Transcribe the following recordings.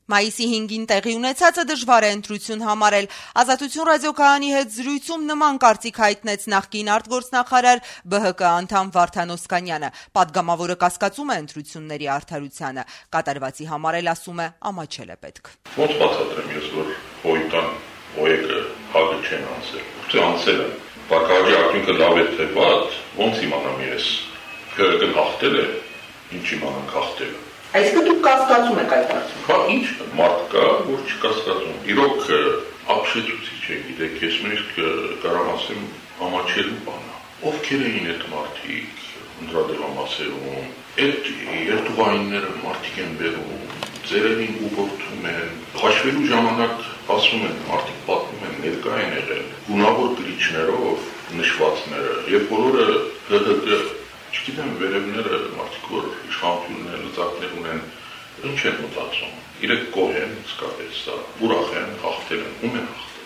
Մայիսի 5-ին տեղի ունեցածը դժվար է ընտրություն համարել։ Ազատություն ռադիոկայանի հետ զրույցում նման կարծիք հայտնեց նախկին արտգործնախարար ԲՀԿ անդամ Վարդան Օսկանյանը։ Պատգամավորը կասկածում է ընտրությունների արդարությանը։ Կատարվածի համարել, ասում է, ամաչել է պետք։ Ոնց բացատրեմ ես, որ հոյտան ՕԵԿ-ը հագը չեն անցել։ Թե անցել են։ Բակարի արդյունքը լավ է թե վատ, ոնց իմանամ ես։ ՀՀԿ-ն հաղթել է, ինչ իմանանք հաղթել։ Այսինքն դուք կասկածում եք այդ հարցում։ Հա, ինչ մարդ կա, որ չկասկածում։ Իրոք ապշեցուցիչ է, գիտեք, ես նույնիսկ կարող ասեմ ամաչելու բանը։ Ովքեր էին այդ մարդիկ ընդրադրամասերում, այդ երթուղայինները մարդիկ են բերում, ծերերին ուղղորդում են, հաշվելու ժամանակ ասում են, մարդիկ պատմում են, ներկա են եղել, գունավոր գրիչներով նշվածները, եւ բոլորը ՀՀԿ չգիտեմ, վերևները մարդիկ, որ իշխանություններ, լծակներ ունեն, ինչ են մտածում, իրեք գոհ են, իսկապես սա, ուրախ են, հաղթել են, ում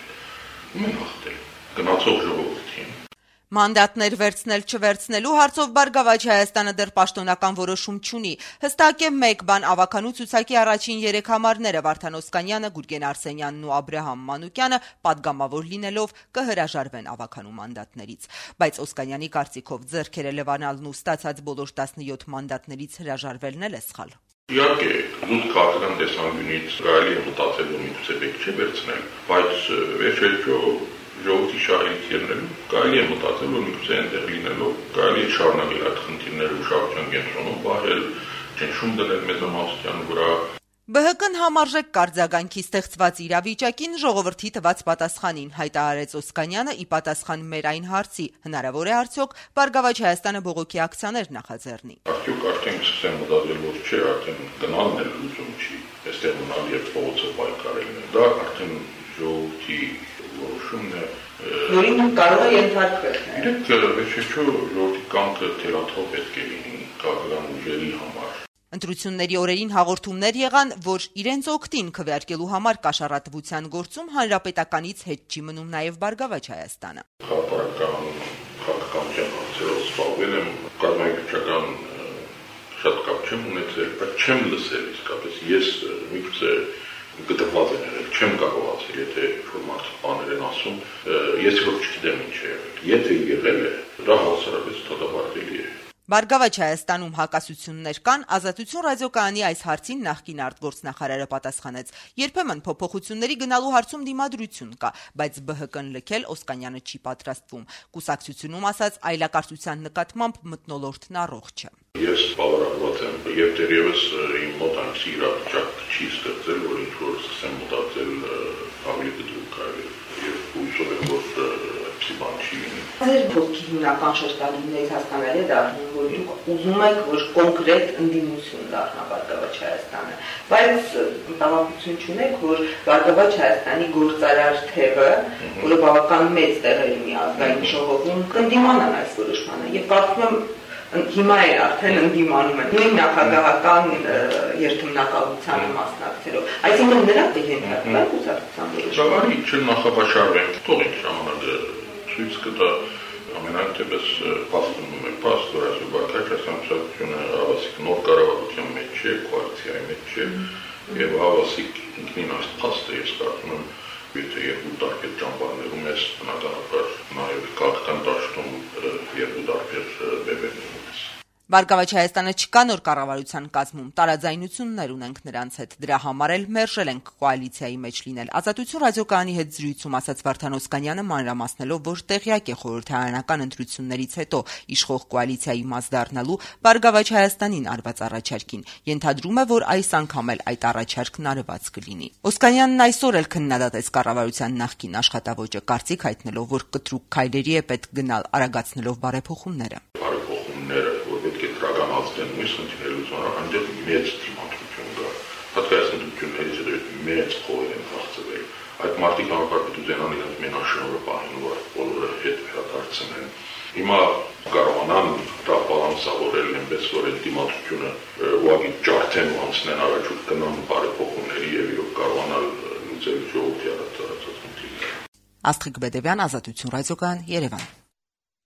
են հաղթել, գնացող ժողովրդին։ Մանդատներ վերցնել չվերցնելու հարցով Բարգավաճ Հայաստանը դեռ պաշտոնական որոշում չունի։ Հստակ է մեկ բան, ավականու ցուցակի առաջին 3 համարները Վարդան Օսկանյանը, Գուրգեն Արսենյանն ու Աբրահամ Մանուկյանը պատգամավոր լինելով կհրաժարվեն ավականու մանդատներից։ Բայց Օսկանյանի կարծիքով ձեռքերը լվանալն ու ստացած բոլոր 17 մանդատներից հրաժարվելն էլ է սխալ։ Իհարկե, զուտ քաղաքական տեսանկյունից կարելի է մտածել, որ միգուցե պետք չէ վերցնել, բայց վերջերիչո ժողովրդի շահերից ելնելու կարելի է մտածել, որ միգուցե այնտեղ լինելով կարելի է շարունակել այդ խնդիրները ուշադրության կենտրոնում պահել, ճնշում դնել մեծամասնության վրա։ ԲՀԿ-ն համարժեք կարձագանքի ստեղծված իրավիճակին ժողովրդի տված պատասխանին հայտարարեց Օսկանյանը ի պատասխան մեր այն հարցի, հնարավոր է արդյոք Բարգավաճ Հայաստանը բողոքի ակցիաներ նախաձեռնի։ Արդյոք արդեն սկսեմ մտածել, որ չէ, արդեն գնալն էլ լուծում չի, այստեղ մնալ եւ փողոցը պայքարելն է։ Դա արդեն ժողովրդի որոշումն է։ Որին կարող է ենթարկվել։ Իրեք վերջեչո ժողովրդի կամքը թերաթով պետք է լինի քաղաքական ուժերի համար։ Ընտրությունների օրերին հաղորդումներ եղան, որ իրենց օգտին քվեարկելու համար կաշառատվության գործում հանրապետականից հետ չի մնում նաև Բարգավաճ Հայաստանը։ Քաղաքական հարցերով զբաղվել եմ, կազմակերպչական շատ կապ չեմ ունեցել, բայց չեմ լսել իսկապես։ Ես միգուցե գտված եմ եղել, չեմ կարող ասել, եթե ֆորմատ բաներ են ասում, ես ոչ չգիտեմ ինչ է եղել։ Եթե եղել է, դա հասարակապես դատապարտելի է։ Բարգավաճ Հայաստանում հակասություններ կան, Ազատություն ռադիոկայանի այս հարցին նախկին արտգործնախարարը պատասխանեց. երբեմն փոփոխությունների գնալու հարցում դիմադրություն կա, բայց ԲՀԿ-ն լքել Օսկանյանը չի պատրաստվում։ Կուսակցությունում ասած այլակարծության նկատմամբ մթնոլորտն առողջ է։ Ես բավարարված եմ եւ դեռևս իմ մոտ այնպիսի իրավիճակ չի ստեղծել, որ ինչ-որ սկսեմ մտածել ավելի դժվար կարելի եւ հույսով եմ, որ այդպիսի բան չի լինի։ Ձեր խոսքի հիմնական շեշտադրումներից հասկանալի է դառնում, որ դուք ուզում եք, որ կոնկրետ ընդդիմություն դառնա Բարգավաճ Հայաստանը, բայց մտավախություն չունեք, որ Բարգավաճ Հայաստանի գործարար թևը, որը բավական մեծ տեղ է ունի ազգային ժողովում, կընդդիմանան այս որոշմանը եւ կարծում եմ հիմա է արդեն ընդդիմանում են նույն նախագահական երթմնակալությանը մասնակցելով։ Այսինքն նրանք ենթարկվել կուսակցության որոշման։ Շավարի չնախաբաշարվեն, թողին ժամանակը ցույց կտա ամենայնտեպս պաստում է պաստ, որ այսօր Բարգավաճ Հայաստանը հավասիկ նոր կառավարության մեջ չէ, կոալիցիայի մեջ չէ եւ հավասիկ ինքնին այս փաստը ես կարծում եմ եթե երկու տարբեր ճամբարներում ես բնականաբար նաև քաղաքական դաշտում երկու տարբեր բևերներում ես։ Բարգավաճ Հայաստանը չկա նոր կառավարության կազմում, տարաձայնություններ ունենք նրանց հետ, դրա համար էլ մերժել ենք կոալիցիայի մեջ լինել։ Ազատություն ռադիոկայանի հետ զրույցում ասաց Վարդան Օսկանյանը մանրամասնելով, որ տեղյակ է խորհրդարանական ընտրություններից հետո իշխող կոալիցիայի մաս դառնալու Բարգավաճ Հայաստանին արված առաջարկին։ Ենթադրում է, որ այս անգամ էլ այդ առաջարկն արված կլինի։ Օսկանյանն այսօր էլ քննադատեց կառավարության նախկին աշխատավոճը, կարծիք հայտնելով, որ կտրուկ քայլերի է պետք գնալ արագացնելով բարեփոխումները։ Պետք է դրականացնեն մյուս խնդիրներից այնտեղ մեծ դիմադրություն կա։ Հատկացություններից հետո մեծ խորհուրդ են ծախսվել։ Այդ մարդիկ համապարփակ ուզենան իրենց մենաշնորհը պահեն, որ բոլորը հետ վերադարձնեն։ Հիմա կարողանան դա բալանսավորել այնպես, որ այդ դիմադրությունը ուղղակի ջարդեն ու անցնեն առաջ ու գնան բարեփոխումների եւ իրոք կարողանալ լուծել ժողովրդի առաջ ծառացած խնդիրները։ Աստղիկ Բեդևյան, Ազատություն ռադիոկայան, Երևան։